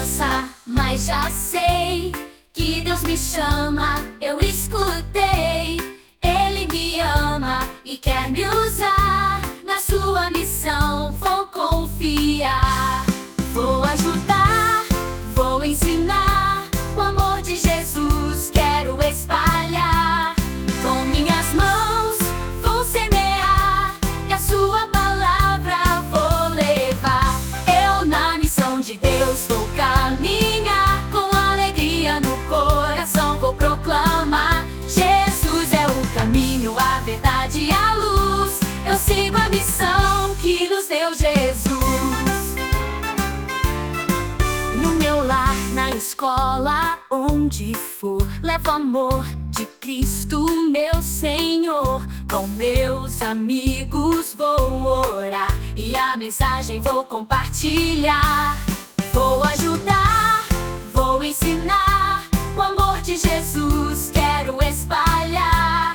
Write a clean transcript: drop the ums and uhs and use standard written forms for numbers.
criança, mas já sei que Deus me chama. Eu escutei, Ele me ama e quer me usar. Na sua missão vou confiar. Vou ajudar, vou ensinar. O amor de Jesus quero espalhar. Com minhas mãos vou semear e a sua palavra vou levar. Eu na missão de Deus vou caminhar. Com alegria no coração vou proclamar: Jesus é o caminho, a verdade e a luz. Eu sigo a missão que nos deu Jesus. No meu lar, na escola, onde for, levo amor de Cristo, meu Senhor. Com meus amigos vou orar e a mensagem vou compartilhar. Vou ajudar, vou ensinar. O amor de Jesus quero espalhar.